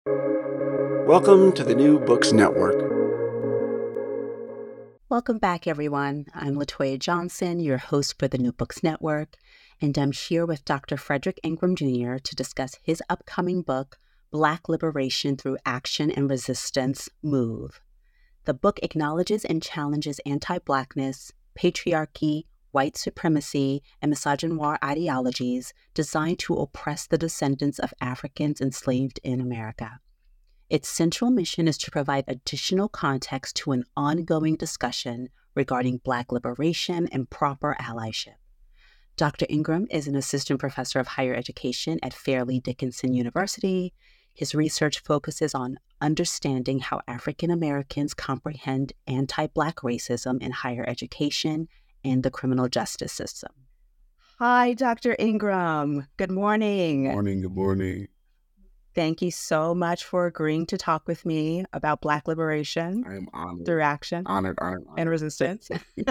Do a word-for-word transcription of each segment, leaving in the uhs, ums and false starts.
Welcome to the New Books Network. Welcome back, everyone. I'm Latoya Johnson, your host for the New Books Network, and I'm here with Doctor Frederick Ingram Junior to discuss his upcoming book, Black Liberation Through Action and Resistance, MOVE. The book acknowledges and challenges anti-Blackness, patriarchy, white supremacy, and misogynoir ideologies designed to oppress the descendants of Africans enslaved in America. Its central mission is to provide additional context to an ongoing discussion regarding Black liberation and proper allyship. Doctor Ingram is an assistant professor of higher education at Fairleigh Dickinson University. His research focuses on understanding how African Americans comprehend anti-Black racism in higher education and the criminal justice system. Hi, Doctor Ingram. Good morning. Good morning. Good morning. Thank you so much for agreeing to talk with me about Black liberation. I am honored. Through action. Honored, honored, honored. And resistance.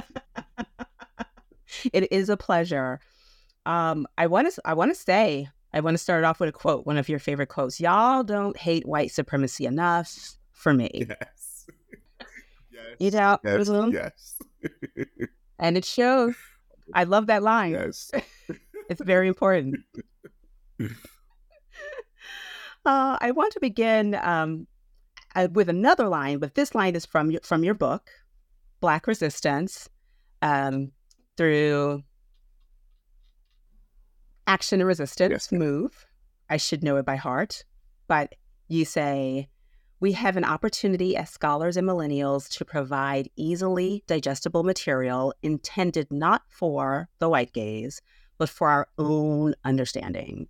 It is a pleasure. Um, I want to I want to say, I want to start off with a quote, one of your favorite quotes. Y'all don't hate white supremacy enough for me. Yes. Yes. You know? Yes. Yes. And it shows. I love that line. Yes. It's very important. Uh, I want to begin um, uh, with another line, but this line is from your, from your book, Black Resistance, um, through Action and Resistance, Yes. MOVE. I should know it by heart. But you say, we have an opportunity as scholars and millennials to provide easily digestible material intended not for the white gaze, but for our own understanding.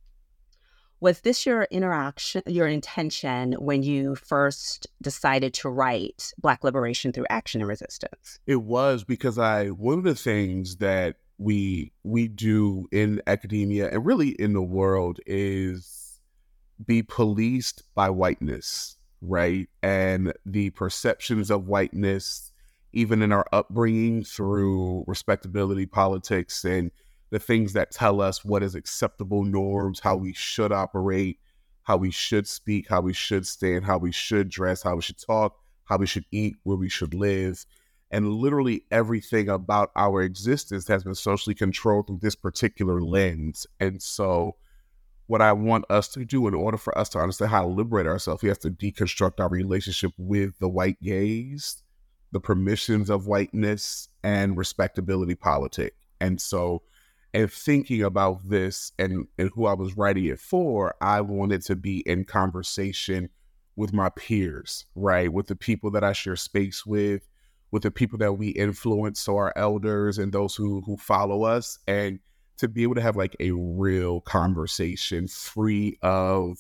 Was this your interaction, your intention when you first decided to write Black Liberation Through Action and Resistance? It was because I, one of the things that we we do in academia and really in the world is be policed by whiteness, right? And the perceptions of whiteness, even in our upbringing through respectability politics and the things that tell us what is acceptable norms, how we should operate, how we should speak, how we should stand, how we should dress, how we should talk, how we should eat, where we should live. And literally everything about our existence has been socially controlled through this particular lens. And so what I want us to do in order for us to understand how to liberate ourselves, we have to deconstruct our relationship with the white gaze, the permissions of whiteness, and respectability politic. And so And thinking about this and, and who I was writing it for, I wanted to be in conversation with my peers, right? With the people that I share space with, with the people that we influence, so our elders and those who who follow us, and to be able to have like a real conversation free of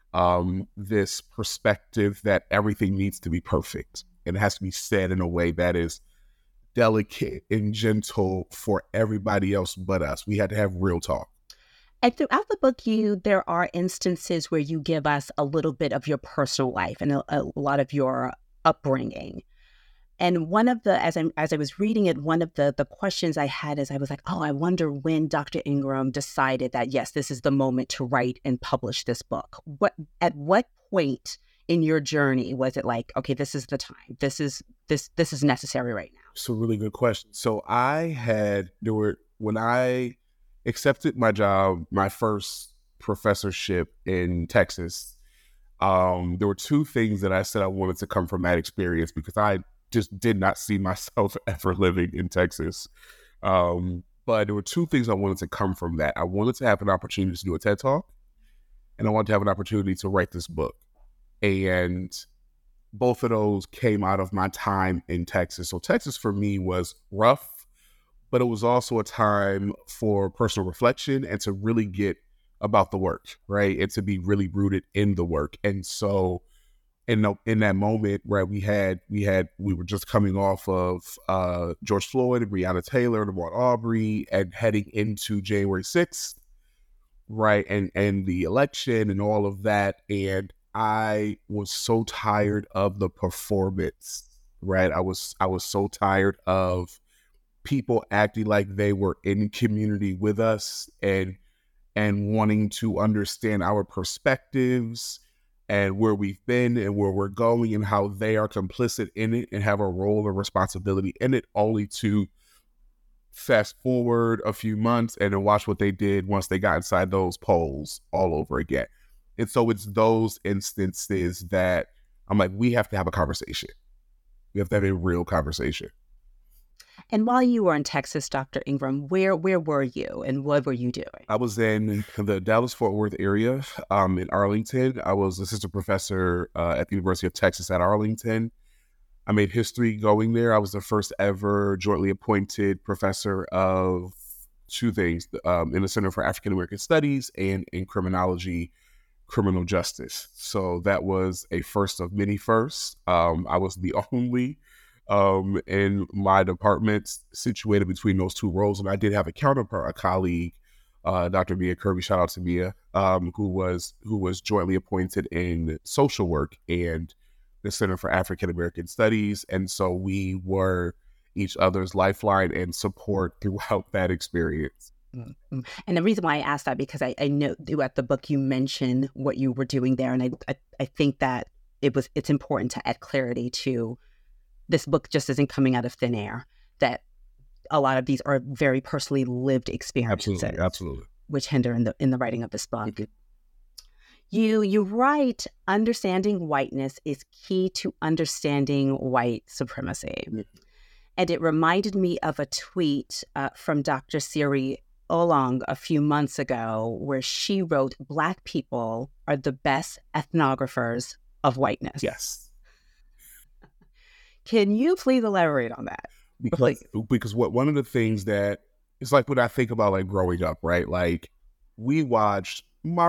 um, this perspective that everything needs to be perfect. And it has to be said in a way that is delicate and gentle for everybody else but us. We had to have real talk. And throughout the book, you there are instances where you give us a little bit of your personal life and a, a lot of your upbringing. And one of the, as I as I was reading it, one of the the questions I had is I was like, oh, I wonder when Doctor Ingram decided that, yes, this is the moment to write and publish this book. What at what point in your journey was it like, okay, this is the time. This is this this is necessary right now? It's a really good question. So I had, there were, when I accepted my job, my first professorship in Texas, um, there were two things that I said I wanted to come from that experience because I just did not see myself ever living in Texas. Um, but there were two things I wanted to come from that. I wanted to have an opportunity to do a TED Talk, and I wanted to have an opportunity to write this book. And both of those came out of my time in Texas. So Texas for me was rough, but it was also a time for personal reflection and to really get about the work, right? And to be really rooted in the work. And so in the, in that moment where we had, we had, we were just coming off of uh, George Floyd and Breonna Taylor and Ahmaud Arbery and heading into January sixth, right? And, and the election and all of that. And I was so tired of the performance, right? I was I was so tired of people acting like they were in community with us and and wanting to understand our perspectives and where we've been and where we're going and how they are complicit in it and have a role and responsibility in it, only to fast forward a few months and then watch what they did once they got inside those polls all over again. And so it's those instances that I'm like, we have to have a conversation. We have to have a real conversation. And while you were in Texas, Doctor Ingram, where where were you and what were you doing? I was in the Dallas-Fort Worth area, um, in Arlington. I was assistant professor uh, at the University of Texas at Arlington. I made history going there. I was the first ever jointly appointed professor of two things, um, in the Center for African American Studies and in criminology, criminal justice. So that was a first of many firsts. Um, I was the only um, in my department situated between those two roles. And I did have a counterpart, a colleague, uh, Doctor Mia Kirby, shout out to Mia, um, who was who was jointly appointed in social work and the Center for African American Studies. And so we were each other's lifeline and support throughout that experience. Mm-hmm. And the reason why I asked that, because I, I know throughout the book you mentioned what you were doing there. And I, I, I think that it was it's important to add clarity to this book just isn't coming out of thin air, that a lot of these are very personally lived experiences. Absolutely, absolutely. Which hinder in the in the writing of this book. Mm-hmm. You you write, understanding whiteness is key to understanding white supremacy. Mm-hmm. And it reminded me of a tweet uh, from Doctor Siri Olong a few months ago, where she wrote, "Black people are the best ethnographers of whiteness." Yes. Can you please elaborate on that? Because, like, because what one of the things that it's like when I think about like growing up, right? Like we watched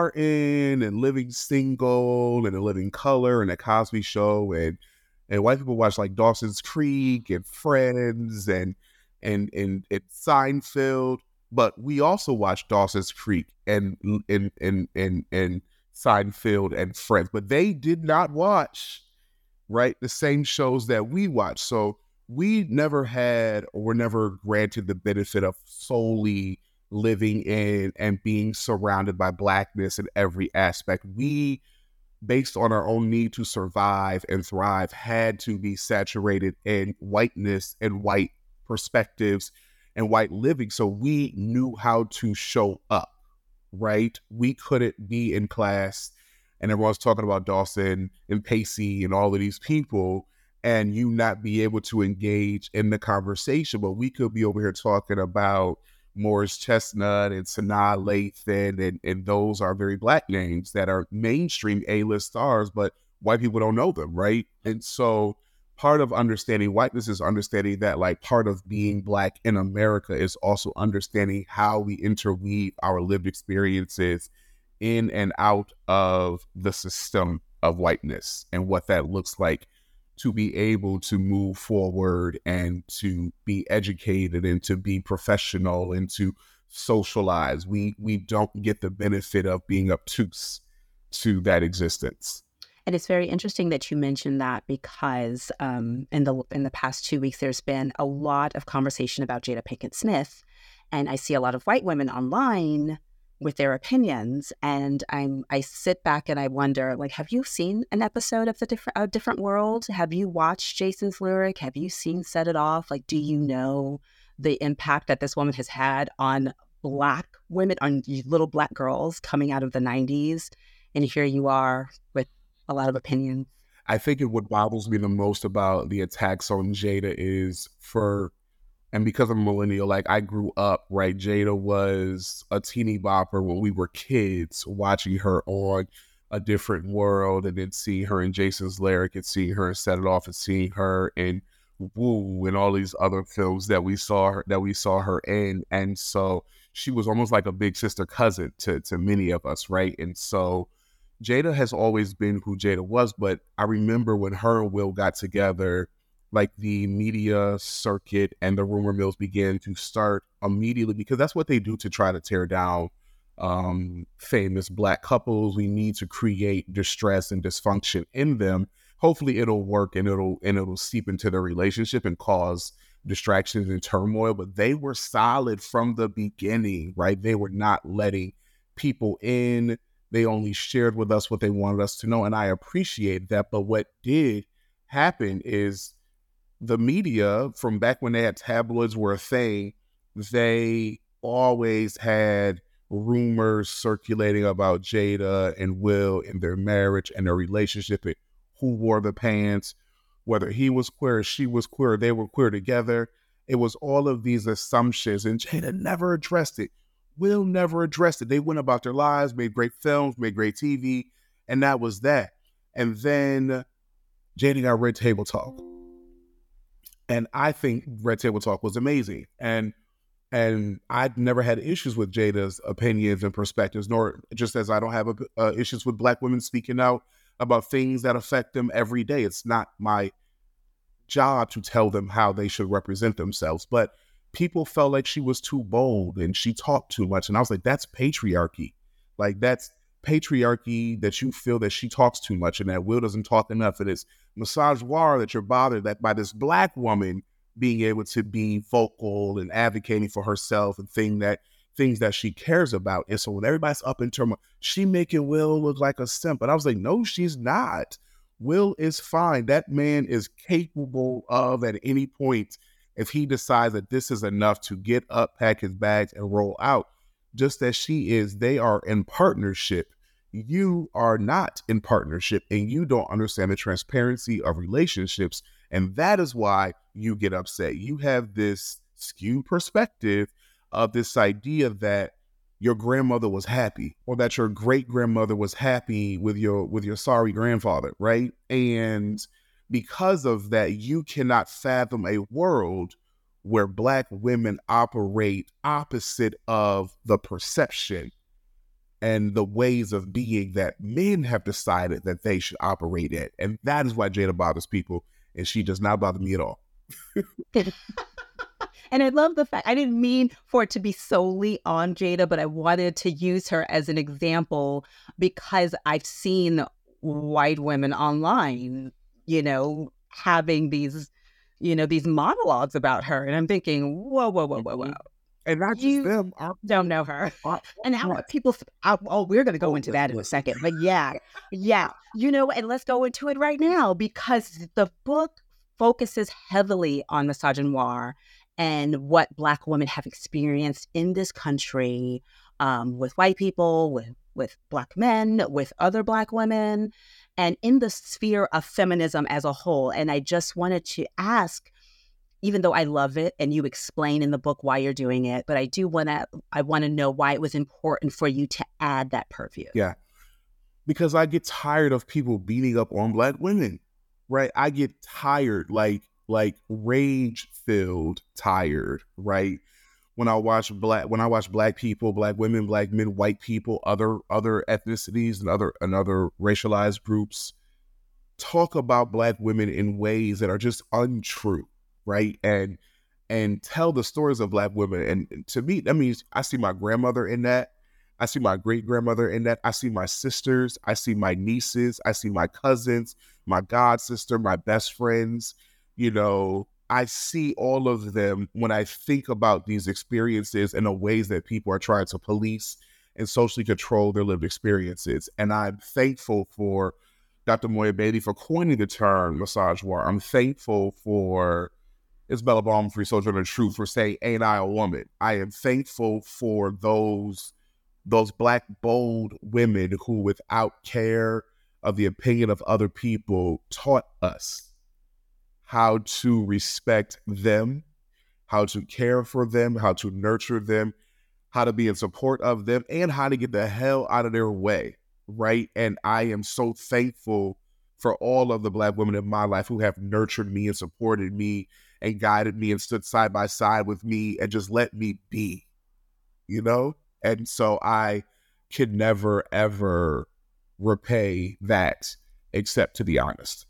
Martin and Living Single and A Living Color and The Cosby Show, and and white people watch like Dawson's Creek and Friends and and and, and Seinfeld, but we also watch Dawson's Creek and and and and and Seinfeld and Friends, but they did not watch, right, the same shows that we watch. So we never had or were never granted the benefit of solely living in and being surrounded by Blackness in every aspect. We, based on our own need to survive and thrive, had to be saturated in whiteness and white perspectives and white living. So we knew how to show up, right? We couldn't be in class and everyone's talking about Dawson and Pacey and all of these people, and you not be able to engage in the conversation. But we could be over here talking about Morris Chestnut and Sanaa Lathan, and, and those are very Black names that are mainstream A-list stars, but white people don't know them, right? And so part of understanding whiteness is understanding that, like, part of being Black in America is also understanding how we interweave our lived experiences in and out of the system of whiteness and what that looks like to be able to move forward and to be educated and to be professional and to socialize. We we don't get the benefit of being obtuse to that existence. And it's very interesting that you mentioned that, because um, in the in the past two weeks, there's been a lot of conversation about Jada Pinkett Smith, and I see a lot of white women online with their opinions, and I'm I sit back and I wonder, like, have you seen an episode of the different a different world? Have you watched Jason's Lyric? Have you seen Set It Off? Like, do you know the impact that this woman has had on Black women, on little Black girls coming out of the nineties? And here you are with a lot of opinions. I think it, what bothers me the most about the attacks on Jada is for. And because I'm a millennial, like, I grew up, right? Jada was a teeny bopper when we were kids, watching her on A Different World, and then seeing her in Jason's Lyric, and seeing her in Set It Off, and seeing her in Woo and all these other films that we saw her that we saw her in. And so she was almost like a big sister cousin to to many of us, right? And so Jada has always been who Jada was. But I remember when her and Will got together, like, the media circuit and the rumor mills began to start immediately, because that's what they do to try to tear down um, famous Black couples. We need to create distress and dysfunction in them. Hopefully it'll work and it'll and it'll seep into the relationship and cause distractions and turmoil. But they were solid from the beginning, right? They were not letting people in. They only shared with us what they wanted us to know, and I appreciate that. But what did happen is the media, from back when they had tabloids were a thing, they always had rumors circulating about Jada and Will and their marriage and their relationship, and who wore the pants, whether he was queer or she was queer, they were queer together. It was all of these assumptions, and Jada never addressed it. Will never addressed it. They went about their lives, made great films, made great T V, and that was that. And then Jada got Red Table Talk. And I think Red Table Talk was amazing. And and I'd never had issues with Jada's opinions and perspectives, nor just as I don't have uh, issues with Black women speaking out about things that affect them every day. It's not my job to tell them how they should represent themselves. But people felt like she was too bold and she talked too much. And I was like, that's patriarchy. Like, that's patriarchy, that you feel that she talks too much and that Will doesn't talk enough. And it's misogynoir that you're bothered that by this Black woman being able to be vocal and advocating for herself and thing that things that she cares about. And so when everybody's up in turmoil, she making Will look like a simp. And I was like, no, she's not. Will is fine. That man is capable of, at any point, if he decides that this is enough, to get up, pack his bags, and roll out, just as she is. They are in partnership. You are not in partnership, and you don't understand the transparency of relationships. And that is why you get upset. You have this skewed perspective of this idea that your grandmother was happy, or that your great-grandmother was happy with your with your sorry grandfather, right? And because of that, you cannot fathom a world where Black women operate opposite of the perception and the ways of being that men have decided that they should operate in. And that is why Jada bothers people, and she does not bother me at all. And I love the fact, I didn't mean for it to be solely on Jada, but I wanted to use her as an example because I've seen white women online, you know, having these, you know, these monologues about her. And I'm thinking, whoa, whoa, whoa, whoa, whoa. And not just You them. I don't know her. And how are people, I, oh, we're going to go into that in a second. But yeah, yeah, you know, and let's go into it right now, because the book focuses heavily on misogynoir and what Black women have experienced in this country, um, with white people, with, with Black men, with other Black women, and in the sphere of feminism as a whole. And I just wanted to ask, even though I love it and you explain in the book why you're doing it, but I do want to, I want to know why it was important for you to add that purview. Yeah, because I get tired of people beating up on Black women, right? I get tired, like, like rage-filled tired, right? When I watch black, when I watch Black people, Black women, Black men, white people, other other ethnicities and other and other racialized groups talk about Black women in ways that are just untrue, right? And and tell the stories of Black women. And, and to me, that means I see my grandmother in that. I see my great grandmother in that. I see my sisters. I see my nieces. I see my cousins, my god sister, my best friends. You know, I see all of them when I think about these experiences and the ways that people are trying to police and socially control their lived experiences. And I'm thankful for Doctor Moya Bailey for coining the term misogynoir. I'm thankful for Isabella Baumfree, Sojourner Truth, for saying, "Ain't I a woman?" I am thankful for those, those Black bold women who, without care of the opinion of other people, taught us how to respect them, how to care for them, how to nurture them, how to be in support of them, and how to get the hell out of their way, right? And I am so thankful for all of the Black women in my life who have nurtured me and supported me and guided me and stood side by side with me and just let me be, you know? And so I could never, ever repay that except to be honest.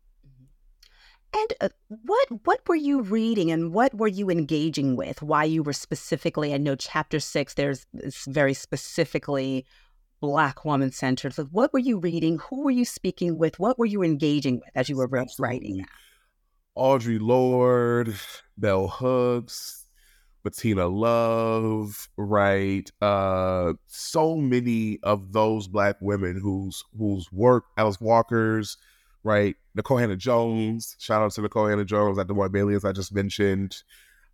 And uh, what what were you reading and what were you engaging with? Why you were specifically, I know chapter six, there's it's very specifically Black woman centered. So what were you reading? Who were you speaking with? What were you engaging with as you were writing that? Audre Lorde, Bell Hooks, Bettina Love, right? Uh, so many of those Black women whose whose work, Alice Walker's, right? Nicole Hannah-Jones, shout out to Nicole Hannah-Jones at DeMar Bailey, as I just mentioned.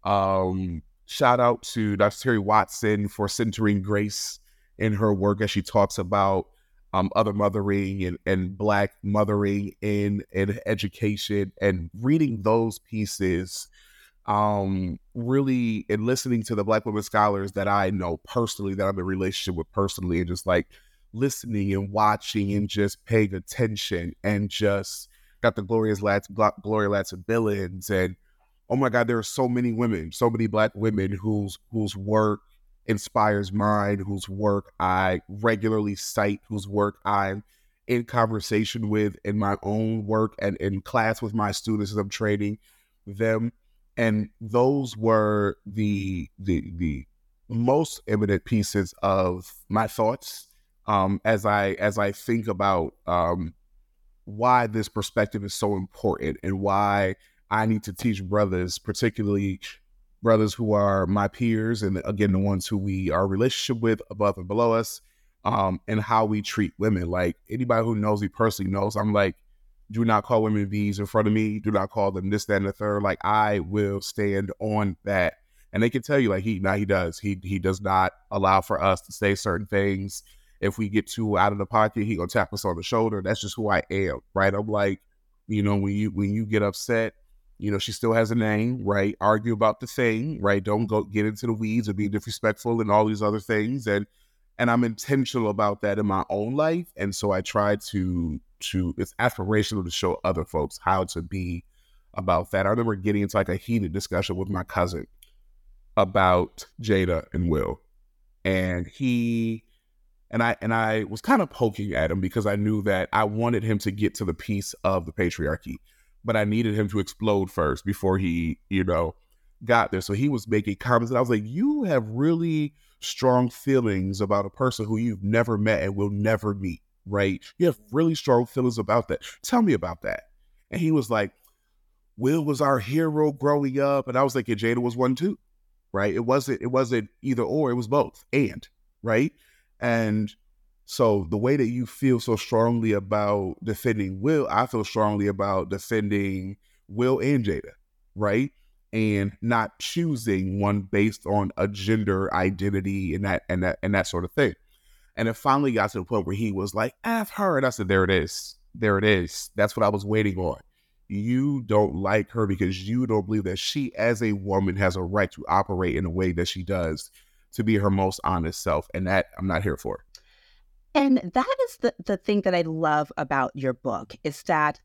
Um, shout out to Doctor Terry Watson for centering Grace in her work as she talks about um, other mothering and, and Black mothering in, in education, and reading those pieces, um, really, and listening to the Black women scholars that I know personally, that I'm in a relationship with personally, and just like listening and watching and just paying attention, and just got the Gloria's Lat- Gloria Ladson-Billings, and oh my God, there are so many women, so many Black women whose whose work inspires mine, whose work I regularly cite, whose work I'm in conversation with in my own work and in class with my students as I'm training them. And those were the the the most eminent pieces of my thoughts um, as I as I think about um, why this perspective is so important, and why I need to teach brothers, particularly brothers who are my peers, and again, the ones who we are in relationship with above and below us, um, and how we treat women. Like, anybody who knows me personally knows I'm like, do not call women V's in front of me. Do not call them this, that, and the third. Like, I will stand on that. And they can tell you, like, he, now he does. He he does not allow for us to say certain things. If we get too out of the pocket, he gonna tap us on the shoulder. That's just who I am, right? I'm like, you know, when you when you get upset, you know, she still has a name, right? Argue about the thing, right? Don't go get into the weeds or be disrespectful and all these other things. And and I'm intentional about that in my own life. And so I try to, to it's aspirational to show other folks how to be about that. I remember getting into like a heated discussion with my cousin about Jada and Will. And he, and I, and I was kind of poking at him because I knew that I wanted him to get to the piece of the patriarchy, but I needed him to explode first before he, you know, got there. So he was making comments, and I was like, you have really strong feelings about a person who you've never met and will never meet, right? You have really strong feelings about that. Tell me about that. And he was like, Will was our hero growing up. And I was like, yeah, Jada was one too, right? It wasn't, it wasn't either or, it was both and, right? And so the way that you feel so strongly about defending Will, I feel strongly about defending Will and Jada, right? And not choosing one based on a gender identity and that and that and that sort of thing. And it finally got to the point where he was like, F her. And I said, there it is. There it is. That's what I was waiting on. You don't like her because you don't believe that she as a woman has a right to operate in a way that she does, to be her most honest self. And that I'm not here for. And that is the, the thing that I love about your book, is that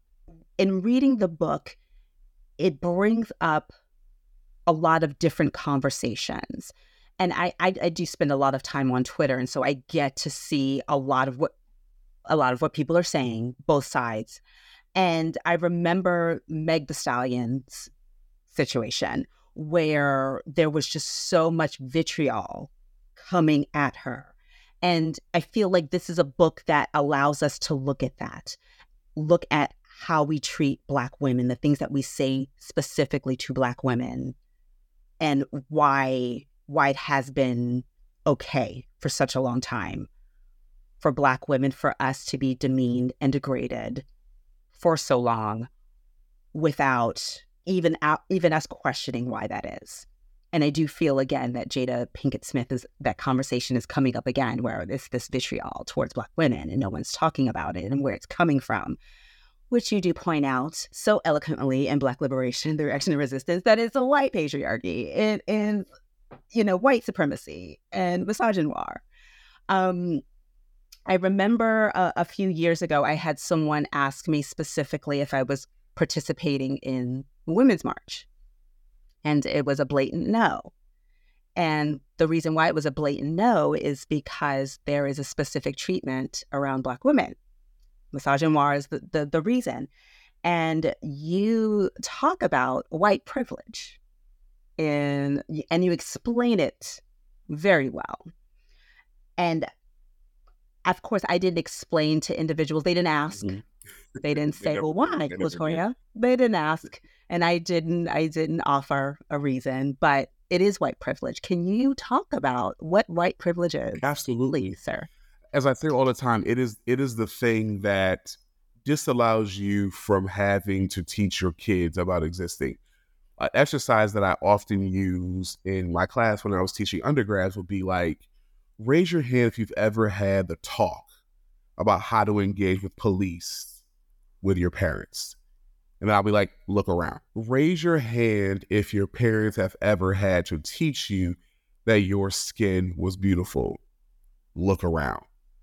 in reading the book, it brings up a lot of different conversations. And I, I, I do spend a lot of time on Twitter, and so I get to see a lot of what a lot of what people are saying, both sides. And I remember Meg Thee Stallion's situation, where there was just so much vitriol coming at her. And I feel like this is a book that allows us to look at that, look at how we treat Black women, the things that we say specifically to Black women, and why why it has been okay for such a long time for Black women, for us to be demeaned and degraded for so long without even out, even us questioning why that is. And I do feel, again, that Jada Pinkett Smith, is that conversation is coming up again, where there's this vitriol towards Black women and no one's talking about it and where it's coming from, which you do point out so eloquently in Black Liberation, the Reaction and Resistance, that it's a white patriarchy. It is, you know, white supremacy and misogynoir. Um, I remember a, a few years ago, I had someone ask me specifically if I was participating in the Women's March. And it was a blatant no. And the reason why it was a blatant no is because there is a specific treatment around Black women. Misogynoir is the, the, the reason. And you talk about white privilege, and, and you explain it very well. And of course, I didn't explain to individuals. They didn't ask. Mm-hmm. They didn't say, they well, why, Latoya? They didn't ask. And I didn't, I didn't offer a reason, but it is white privilege. Can you talk about what white privilege is? Absolutely, please, sir. As I say all the time, it is it is the thing that disallows you from having to teach your kids about existing. An exercise that I often use in my class when I was teaching undergrads would be like, raise your hand if you've ever had the talk about how to engage with police with your parents. And I'll be like, look around. Raise your hand if your parents have ever had to teach you that your skin was beautiful. Look around.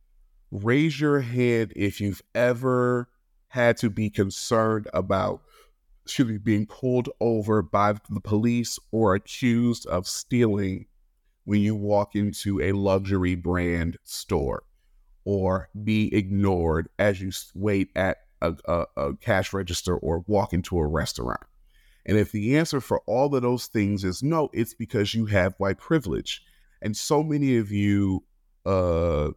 Raise your hand if you've ever had to be concerned about, excuse me, being pulled over by the police or accused of stealing when you walk into a luxury brand store, or be ignored as you wait at a, a, a cash register or walk into a restaurant. And if the answer for all of those things is no, it's because you have white privilege. And so many of you uh,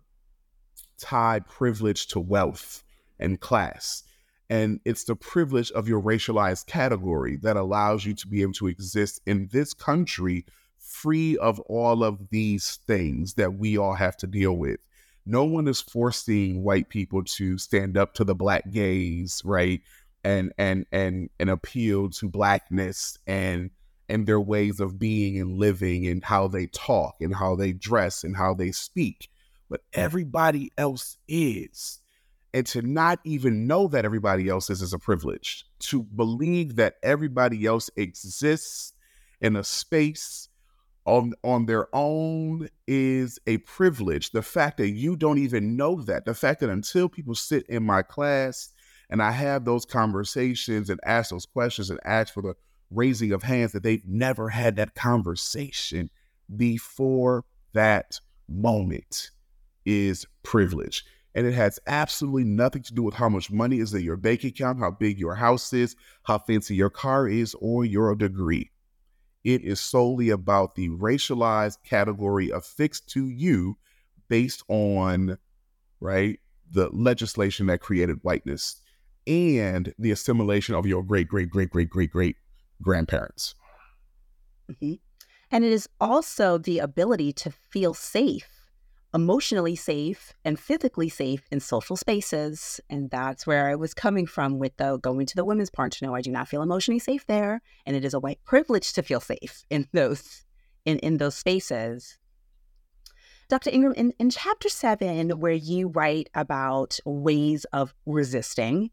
tie privilege to wealth and class. And it's the privilege of your racialized category that allows you to be able to exist in this country free of all of these things that we all have to deal with. No one is forcing white people to stand up to the black gaze, right? And and and and appeal to blackness and and their ways of being and living and how they talk and how they dress and how they speak. But everybody else is. And to not even know that everybody else is is a privilege. To believe that everybody else exists in a space on, on their own is a privilege. The fact that you don't even know that, the fact that until people sit in my class and I have those conversations and ask those questions and ask for the raising of hands, that they've never had that conversation before that moment is privilege. And it has absolutely nothing to do with how much money is in your bank account, how big your house is, how fancy your car is, or your degree. It is solely about the racialized category affixed to you based on, right, the legislation that created whiteness and the assimilation of your great, great, great, great, great, great grandparents. Mm-hmm. And it is also the ability to feel safe, emotionally safe and physically safe in social spaces. And that's where I was coming from with the going to the women's part. No, I do not feel emotionally safe there. And it is a white privilege to feel safe in those in, in those spaces. Doctor Ingram, in, in chapter seven, where you write about ways of resisting,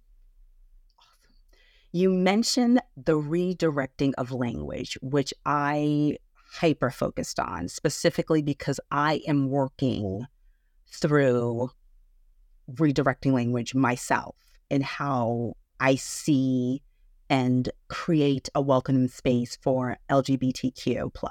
you mention the redirecting of language, which I hyper focused on, specifically because I am working through redirecting language myself and how I see and create a welcoming space for L G B T Q plus.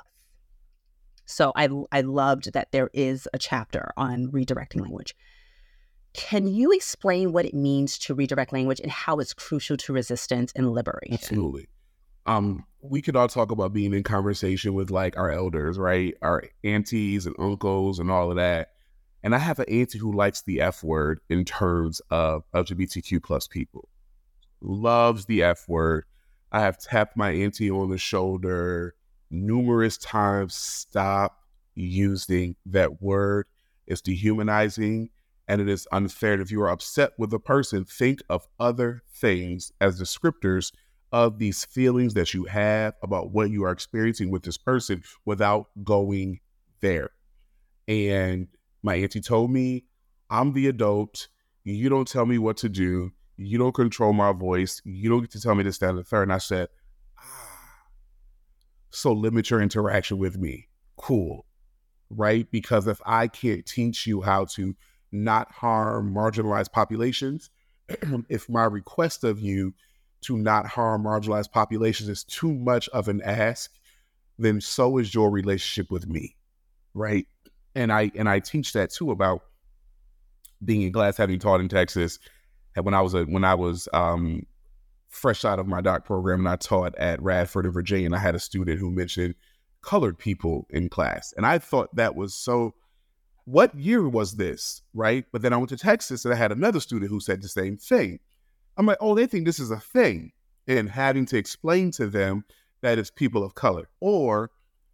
So I I loved that there is a chapter on redirecting language. Can you explain what it means to redirect language and how it's crucial to resistance and liberation? Absolutely. Um, we could all talk about being in conversation with like our elders, right? Our aunties and uncles and all of that. And I have an auntie who likes the F word in terms of L G B T Q plus people. Loves the F word. I have tapped my auntie on the shoulder numerous times. Stop using that word. It's dehumanizing and it is unfair. And if you are upset with a person, think of other things as descriptors of these feelings that you have about what you are experiencing with this person without going there. And my auntie told me, I'm the adult. You don't tell me what to do. You don't control my voice. You don't get to tell me this, that, and the third. And I said, ah, so limit your interaction with me. Cool. Right? Because if I can't teach you how to not harm marginalized populations, if my request of you to not harm marginalized populations is too much of an ask, then so is your relationship with me, right? And I and I teach that too about being in class, having taught in Texas. And when I was a, when I was um, fresh out of my doc program, and I taught at Radford in Virginia, and I had a student who mentioned colored people in class, and I thought that was so. What year was this, right? But then I went to Texas, and I had another student who said the same thing. I'm like, oh, they think this is a thing. And having to explain to them that it's people of color. Or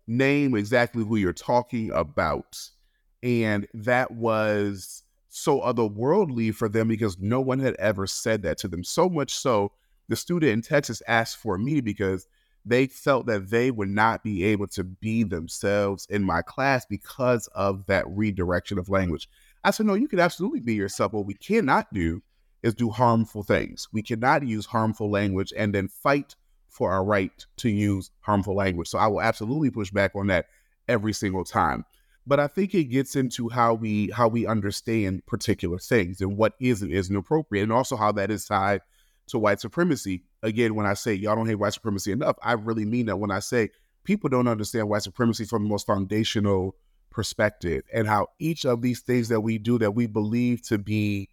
name exactly who you're talking about. And that was so otherworldly for them because no one had ever said that to them. So much so, the student in Texas asked for me because they felt that they would not be able to be themselves in my class because of that redirection of language. I said, no, you can absolutely be yourself. What we cannot do is do harmful things. We cannot use harmful language and then fight for our right to use harmful language. So I will absolutely push back on that every single time. But I think it gets into how we how we understand particular things and what is and isn't appropriate, and also how that is tied to white supremacy. Again, when I say y'all don't hate white supremacy enough, I really mean that when I say people don't understand white supremacy from the most foundational perspective, and how each of these things that we do that we believe to be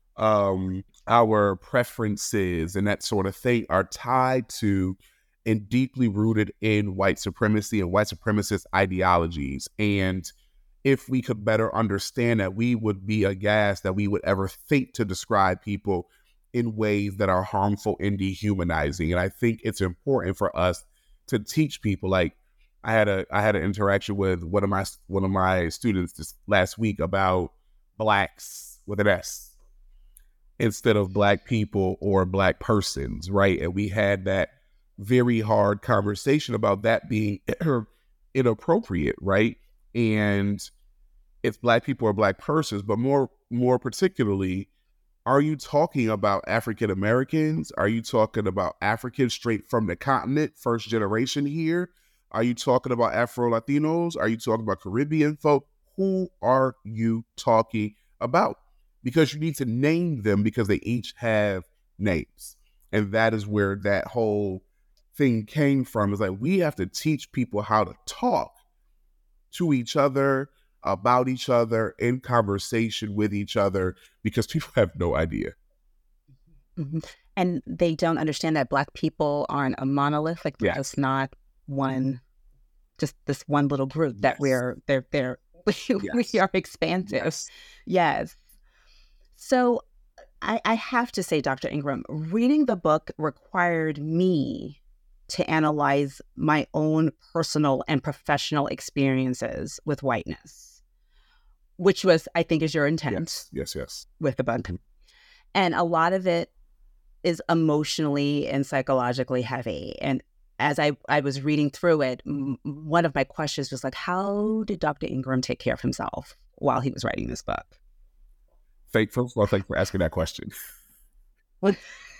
um, our preferences and that sort of thing are tied to and deeply rooted in white supremacy and white supremacist ideologies. And if we could better understand that, we would be aghast that we would ever think to describe people in ways that are harmful and dehumanizing. And I think it's important for us to teach people. Like I had a I had an interaction with one of my one of my students this last week about blacks with an S instead of black people or black persons, right? And we had that very hard conversation about that being inappropriate, right? And it's black people or black persons, but more more particularly, are you talking about African Americans? Are you talking about Africans straight from the continent, first generation here? Are you talking about Afro Latinos? Are you talking about Caribbean folk? Who are you talking about? Because you need to name them because they each have names. And that is where that whole thing came from. Is like, we have to teach people how to talk to each other, about each other, in conversation with each other, because people have no idea. Mm-hmm. And they don't understand that Black people aren't a monolith. Like, yes. It's not one, just this one little group that yes. we're, they're, they're, we, yes. we are expansive. Yes. yes. So I, I have to say, Doctor Ingram, reading the book required me to analyze my own personal and professional experiences with whiteness, which was, I think, is your intent. Yes, yes, yes. With the book. And a lot of it is emotionally and psychologically heavy. And as I, I was reading through it, m- one of my questions was like, how did Doctor Ingram take care of himself while he was writing this book? Thank, first of all, thank you for asking that question. What?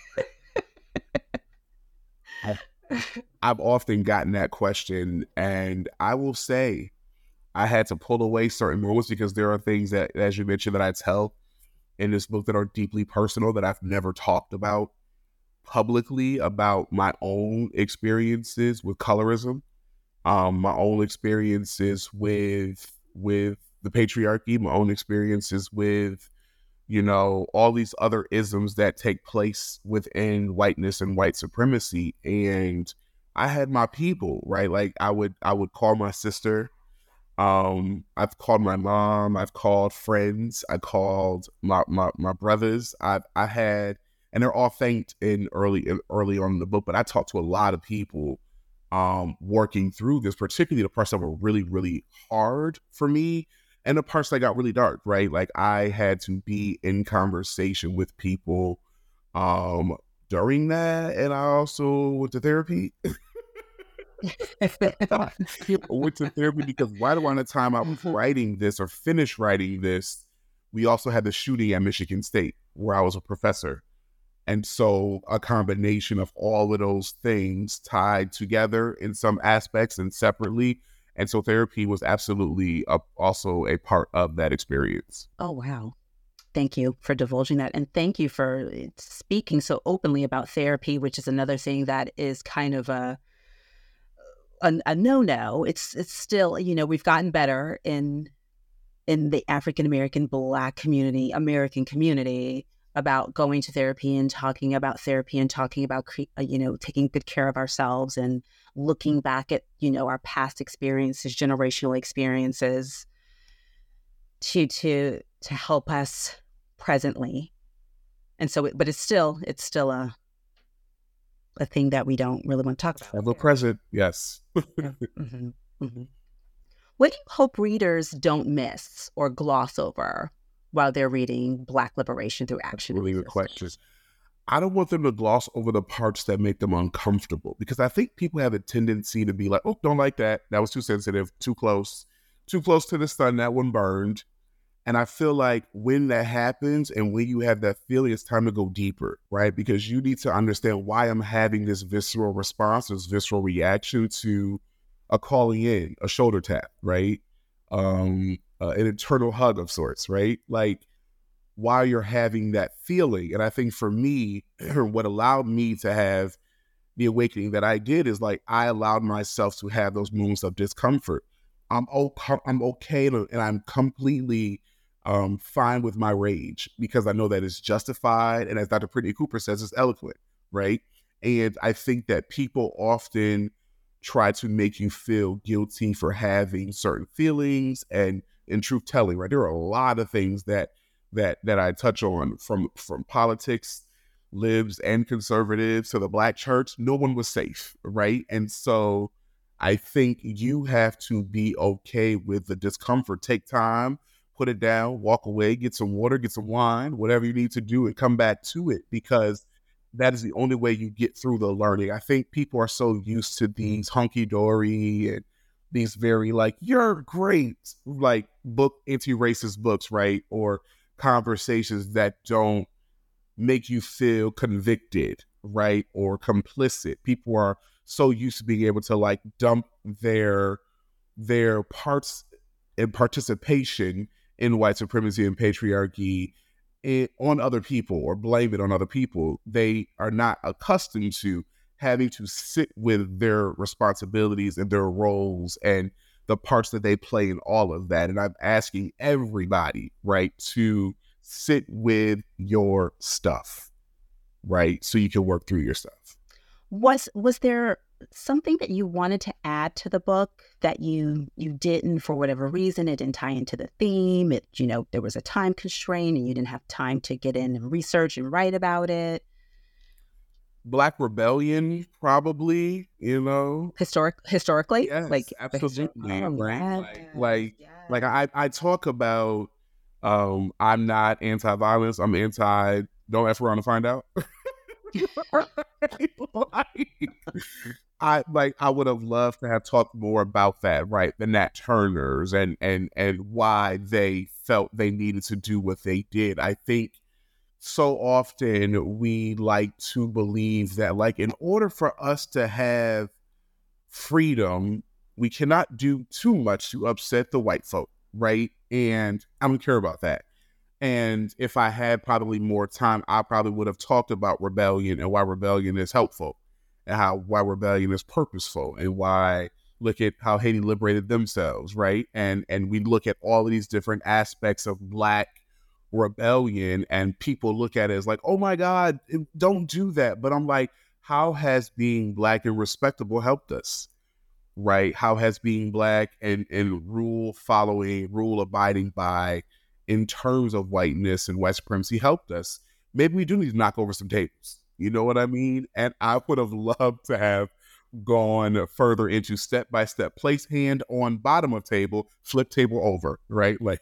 I've often gotten that question, and I will say I had to pull away certain moments because there are things that, as you mentioned, that I tell in this book that are deeply personal that I've never talked about publicly, about my own experiences with colorism, um, my own experiences with with the patriarchy, my own experiences with, you know, all these other isms that take place within whiteness and white supremacy. And I had my people, right? Like I would, I would call my sister. Um, I've called my mom. I've called friends. I called my, my, my brothers. I, I had, and they're all thanked in early, in early on in the book, but I talked to a lot of people, um, working through this, particularly the parts that were really, really hard for me. And the parts that got really dark, right? Like I had to be in conversation with people um, during that. And I also went to therapy. I went to therapy because right around the time I was writing this or finished writing this, we also had the shooting at Michigan State where I was a professor. And so a combination of all of those things tied together in some aspects and separately. And so therapy was absolutely a, also a part of that experience. Oh, wow. Thank you for divulging that. And thank you for speaking so openly about therapy, which is another thing that is kind of a a, a no-no. It's it's still, you know, we've gotten better in in the African-American Black community, American community, about going to therapy and talking about therapy and talking about, you know, taking good care of ourselves and looking back at, you know, our past experiences, generational experiences to, to, to help us presently. And so, but it's still, it's still a, a thing that we don't really want to talk about. Ever present. Yes. mm-hmm. Mm-hmm. What do you hope readers don't miss or gloss over while they're reading Black Liberation Through Action? Really good questions. I don't want them to gloss over the parts that make them uncomfortable, because I think people have a tendency to be like, oh, don't like that. That was too sensitive, too close, too close to the sun. That one burned. And I feel like when that happens and when you have that feeling, it's time to go deeper, right? Because you need to understand why I'm having this visceral response, this visceral reaction to a calling in, a shoulder tap, right? Um, uh, an internal hug of sorts, right? Like, why you're having that feeling. And I think for me, what allowed me to have the awakening that I did is like, I allowed myself to have those moments of discomfort. I'm okay, I'm okay and I'm completely um, fine with my rage, because I know that it's justified. And as Doctor Brittany Cooper says, it's eloquent, right? And I think that people often try to make you feel guilty for having certain feelings and in truth telling, right? There are a lot of things that that that I touch on, from from politics, libs and conservatives, to the Black church. No one was safe, right? And so I think you have to be okay with the discomfort. Take time, put it down, walk away, get some water, get some wine, whatever you need to do, and come back to it, because that is the only way you get through the learning. I think people are so used to these hunky-dory and these very like, you're great, like book, anti-racist books, right? Or conversations that don't make you feel convicted, right? Or complicit. People are so used to being able to like dump their their parts and participation in white supremacy and patriarchy it, on other people, or blame it on other people. They are not accustomed to having to sit with their responsibilities and their roles and the parts that they play in all of that. And I'm asking everybody, right, to sit with your stuff, right, so you can work through your stuff. Was was there something that you wanted to add to the book that you you didn't, for whatever reason? It didn't tie into the theme. It, you know, there was a time constraint and you didn't have time to get in and research and write about it. Black rebellion, probably, you know, historic historically, yes, like absolutely, oh, right? yes, Like, like, yes. like I, I talk about. Um, I'm not anti-violence. I'm anti. Don't F around to find out. like, I like. I would have loved to have talked more about that, right? The Nat Turners and and and why they felt they needed to do what they did. I think so often we like to believe that, like, in order for us to have freedom, we cannot do too much to upset the white folk, right? And I don't care about that. And if I had probably more time, I probably would have talked about rebellion and why rebellion is helpful, and how why rebellion is purposeful, and why look at how Haiti liberated themselves, right? And and we look at all of these different aspects of Black rebellion, and people look at it as like, oh my God, don't do that. But I'm like, how has being Black and respectable helped us? Right? How has being Black and, and rule following, rule abiding by in terms of whiteness and white supremacy helped us? Maybe we do need to knock over some tables. You know what I mean? And I would have loved to have gone further into step-by-step, place hand on bottom of table, flip table over, right? Like,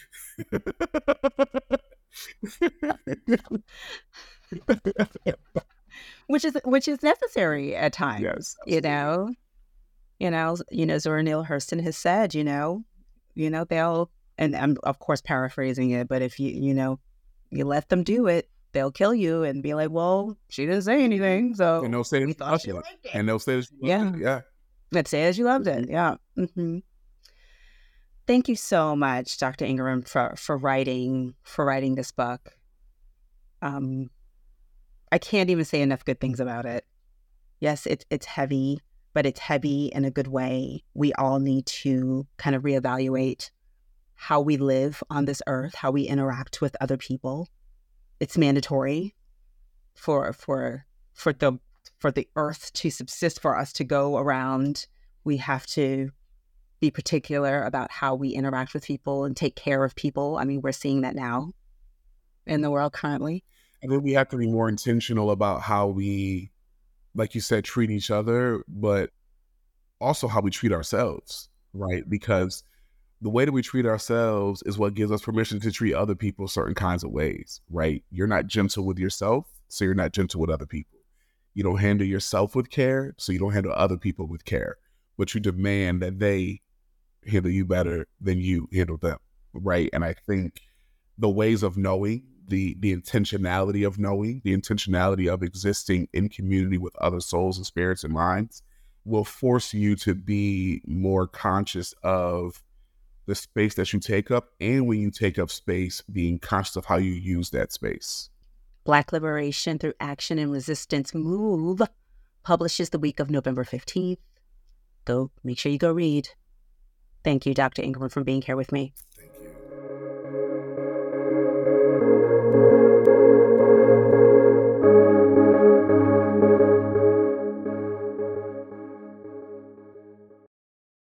which is which is necessary at times. Yes, you know, you know, you know, Zora Neale Hurston has said, you know, you know, they'll, and I'm of course paraphrasing it, but if you, you know, you let them do it, they'll kill you and be like, well, she didn't say anything, so and they'll say we thought she liked it. And they'll say, yeah, it. yeah, let's say as you loved it, yeah. Mm-hmm. Thank you so much, Doctor Ingram, for for writing for writing this book. Um, I can't even say enough good things about it. Yes, it's it's heavy, but it's heavy in a good way. We all need to kind of reevaluate how we live on this earth, how we interact with other people. It's mandatory for for for the for the earth to subsist, for us to go around. We have to be particular about how we interact with people and take care of people. I mean, we're seeing that now in the world currently. I think we have to be more intentional about how we, like you said, treat each other, but also how we treat ourselves, right? Because the way that we treat ourselves is what gives us permission to treat other people certain kinds of ways, right? You're not gentle with yourself, so you're not gentle with other people. You don't handle yourself with care, so you don't handle other people with care. But you demand that they handle you better than you handle them, right? And I think the ways of knowing, the the intentionality of knowing, the intentionality of existing in community with other souls and spirits and minds will force you to be more conscious of the space that you take up, and when you take up space, being conscious of how you use that space. Black Liberation Through Action and Resistance Move publishes the week of November fifteenth. Go, make sure you go read. Thank you, Doctor Ingram, for being here with me.